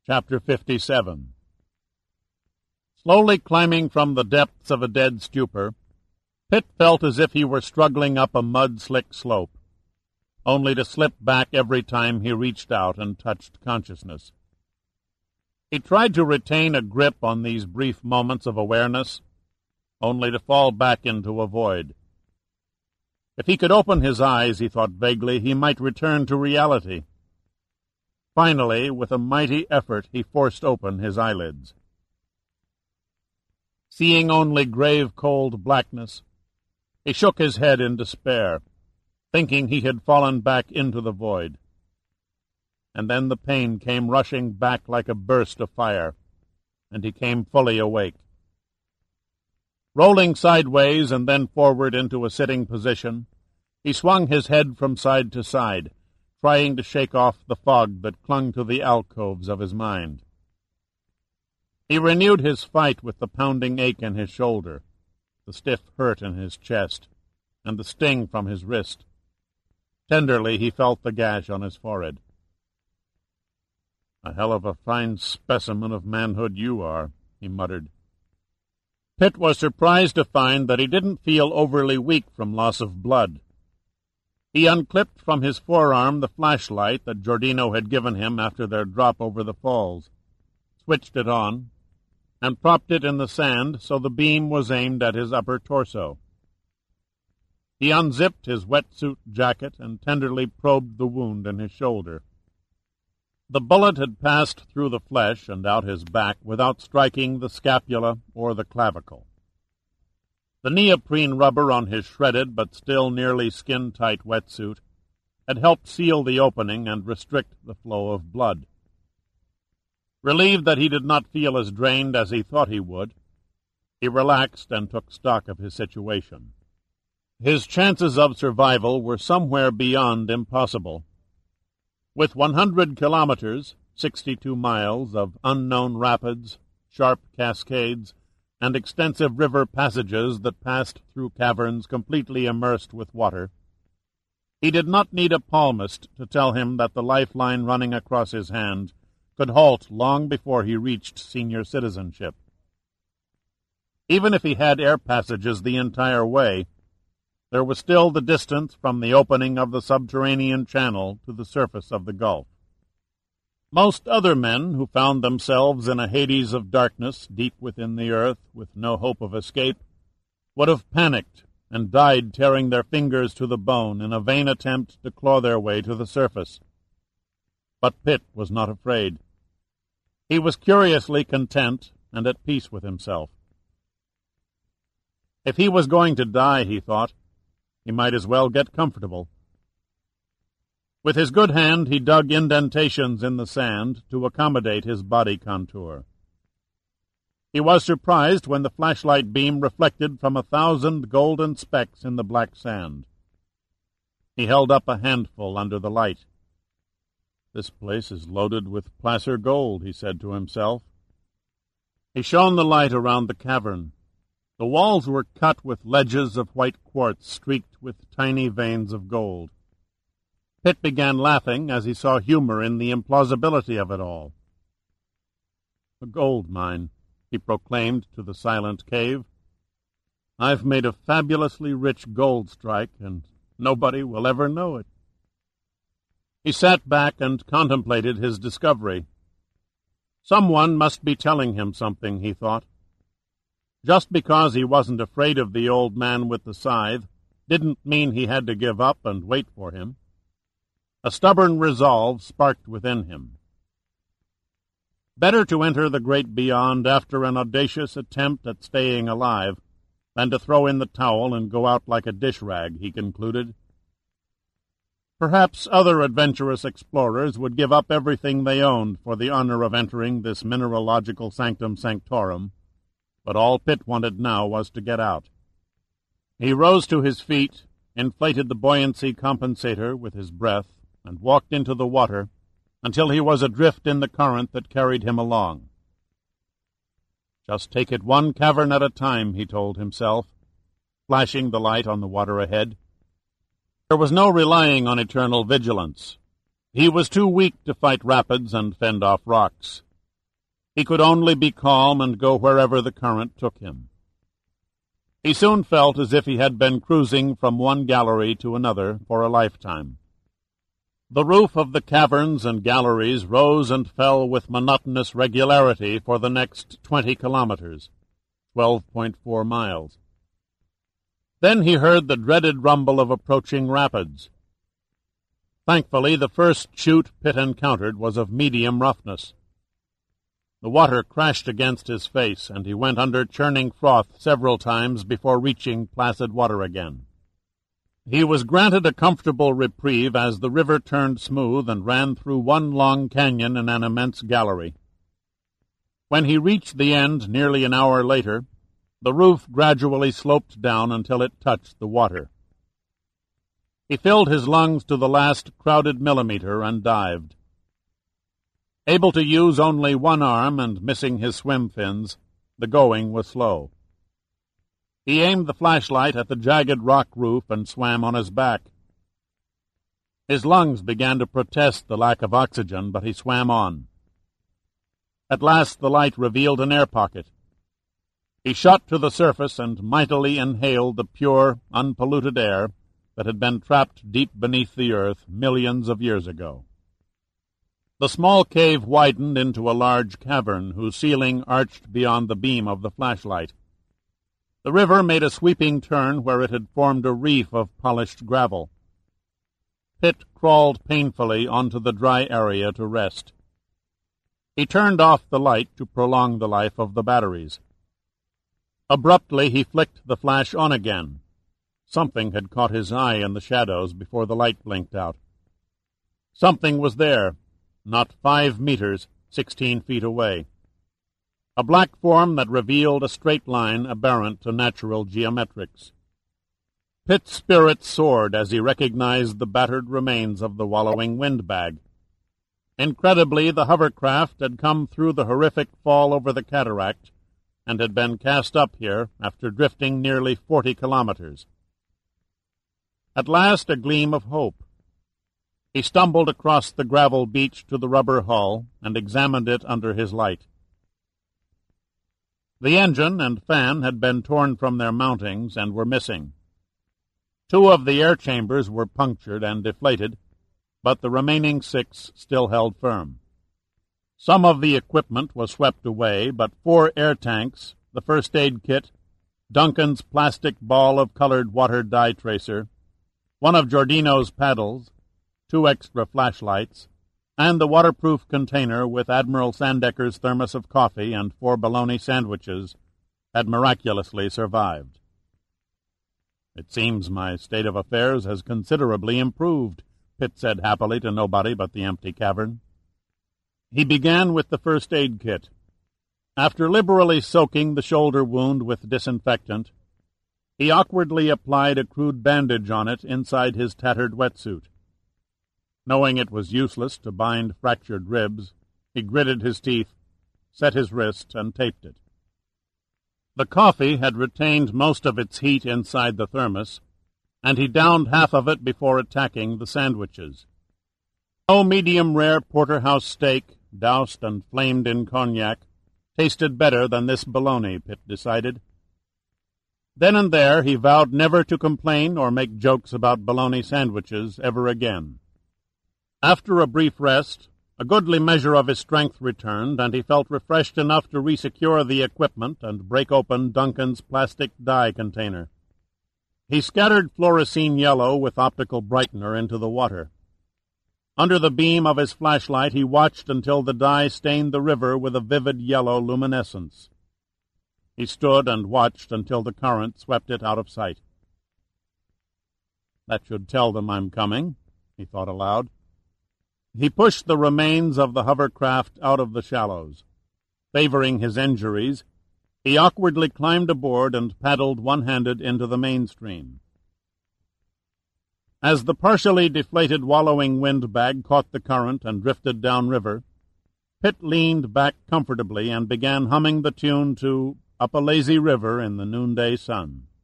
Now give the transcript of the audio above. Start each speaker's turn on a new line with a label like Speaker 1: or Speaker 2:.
Speaker 1: Chapter 57. Slowly climbing from the depths of a dead stupor, Pitt felt as if he were struggling up a mud-slick slope, only to slip back every time he reached out and touched consciousness. He tried to retain a grip on these brief moments of awareness, only to fall back into a void. If he could open his eyes, he thought vaguely, he might return to reality. Finally, with a mighty effort, he forced open his eyelids. Seeing only grave, cold blackness, he shook his head in despair, thinking he had fallen back into the void. And then the pain came rushing back like a burst of fire, and he came fully awake. Rolling sideways and then forward into a sitting position, he swung his head from side to side, trying to shake off the fog that clung to the alcoves of his mind. He renewed his fight with the pounding ache in his shoulder, the stiff hurt in his chest, and the sting from his wrist. Tenderly he felt the gash on his forehead. "A hell of a fine specimen of manhood you are," he muttered. Pitt was surprised to find that he didn't feel overly weak from loss of blood. He unclipped from his forearm the flashlight that Giordino had given him after their drop over the falls, switched it on, and propped it in the sand so the beam was aimed at his upper torso. He unzipped his wetsuit jacket and tenderly probed the wound in his shoulder. The bullet had passed through the flesh and out his back without striking the scapula or the clavicle. The neoprene rubber on his shredded but still nearly skin-tight wetsuit had helped seal the opening and restrict the flow of blood. Relieved that he did not feel as drained as he thought he would, he relaxed and took stock of his situation. His chances of survival were somewhere beyond impossible. With 100 kilometers, 62 miles, of unknown rapids, sharp cascades, and extensive river passages that passed through caverns completely immersed with water, he did not need a palmist to tell him that the lifeline running across his hand could halt long before he reached senior citizenship. Even if he had air passages the entire way, there was still the distance from the opening of the subterranean channel to the surface of the Gulf. Most other men who found themselves in a Hades of darkness deep within the earth with no hope of escape would have panicked and died tearing their fingers to the bone in a vain attempt to claw their way to the surface. But Pitt was not afraid. He was curiously content and at peace with himself. If he was going to die, he thought, he might as well get comfortable. With his good hand he dug indentations in the sand to accommodate his body contour. He was surprised when the flashlight beam reflected from 1,000 golden specks in the black sand. He held up a handful under the light. "This place is loaded with placer gold," he said to himself. He shone the light around the cavern. The walls were cut with ledges of white quartz streaked with tiny veins of gold. Pitt began laughing as he saw humor in the implausibility of it all. "A gold mine," he proclaimed to the silent cave. "I've made a fabulously rich gold strike, and nobody will ever know it." He sat back and contemplated his discovery. Someone must be telling him something, he thought. Just because he wasn't afraid of the old man with the scythe didn't mean he had to give up and wait for him. A stubborn resolve sparked within him. Better to enter the great beyond after an audacious attempt at staying alive than to throw in the towel and go out like a dish rag, he concluded. Perhaps other adventurous explorers would give up everything they owned for the honor of entering this mineralogical sanctum sanctorum, but all Pitt wanted now was to get out. He rose to his feet, inflated the buoyancy compensator with his breath, and walked into the water until he was adrift in the current that carried him along. "Just take it one cavern at a time," he told himself, flashing the light on the water ahead. There was no relying on eternal vigilance. He was too weak to fight rapids and fend off rocks. He could only be calm and go wherever the current took him. He soon felt as if he had been cruising from one gallery to another for a lifetime. The roof of the caverns and galleries rose and fell with monotonous regularity for the next 20 kilometers, 12.4 miles. Then he heard the dreaded rumble of approaching rapids. Thankfully, the first chute Pitt encountered was of medium roughness. The water crashed against his face, and he went under churning froth several times before reaching placid water again. He was granted a comfortable reprieve as the river turned smooth and ran through one long canyon and an immense gallery. When he reached the end nearly an hour later, the roof gradually sloped down until it touched the water. He filled his lungs to the last crowded millimeter and dived. Able to use only one arm and missing his swim fins, the going was slow. He aimed the flashlight at the jagged rock roof and swam on his back. His lungs began to protest the lack of oxygen, but he swam on. At last the light revealed an air pocket. He shot to the surface and mightily inhaled the pure, unpolluted air that had been trapped deep beneath the earth millions of years ago. The small cave widened into a large cavern whose ceiling arched beyond the beam of the flashlight. The river made a sweeping turn where it had formed a reef of polished gravel. Pitt crawled painfully onto the dry area to rest. He turned off the light to prolong the life of the batteries. Abruptly he flicked the flash on again. Something had caught his eye in the shadows before the light blinked out. Something was there, not 5 meters, 16 feet away. A black form that revealed a straight line aberrant to natural geometrics. Pitt's spirits soared as he recognized the battered remains of the wallowing windbag. Incredibly, the hovercraft had come through the horrific fall over the cataract and had been cast up here after drifting nearly 40 kilometers. At last, a gleam of hope. He stumbled across the gravel beach to the rubber hull and examined it under his light. The engine and fan had been torn from their mountings and were missing. 2 of the air chambers were punctured and deflated, but the remaining 6 still held firm. Some of the equipment was swept away, but 4 air tanks, the first aid kit, Duncan's plastic ball of colored water dye tracer, one of Giordino's paddles, 2 extra flashlights, and the waterproof container with Admiral Sandecker's thermos of coffee and 4 bologna sandwiches had miraculously survived. "It seems my state of affairs has considerably improved," Pitt said happily to nobody but the empty cavern. He began with the first aid kit. After liberally soaking the shoulder wound with disinfectant, he awkwardly applied a crude bandage on it inside his tattered wetsuit. Knowing it was useless to bind fractured ribs, he gritted his teeth, set his wrist, and taped it. The coffee had retained most of its heat inside the thermos, and he downed half of it before attacking the sandwiches. No medium-rare porterhouse steak, doused and flamed in cognac, tasted better than this bologna, Pitt decided. Then and there he vowed never to complain or make jokes about bologna sandwiches ever again. After a brief rest, a goodly measure of his strength returned, and he felt refreshed enough to resecure the equipment and break open Duncan's plastic dye container. He scattered fluorescein yellow with optical brightener into the water. Under the beam of his flashlight he watched until the dye stained the river with a vivid yellow luminescence. He stood and watched until the current swept it out of sight. "That should tell them I'm coming," he thought aloud. He pushed the remains of the hovercraft out of the shallows. Favoring his injuries, he awkwardly climbed aboard and paddled one-handed into the mainstream. As the partially deflated wallowing windbag caught the current and drifted downriver, Pitt leaned back comfortably and began humming the tune to "Up a Lazy River in the Noonday Sun."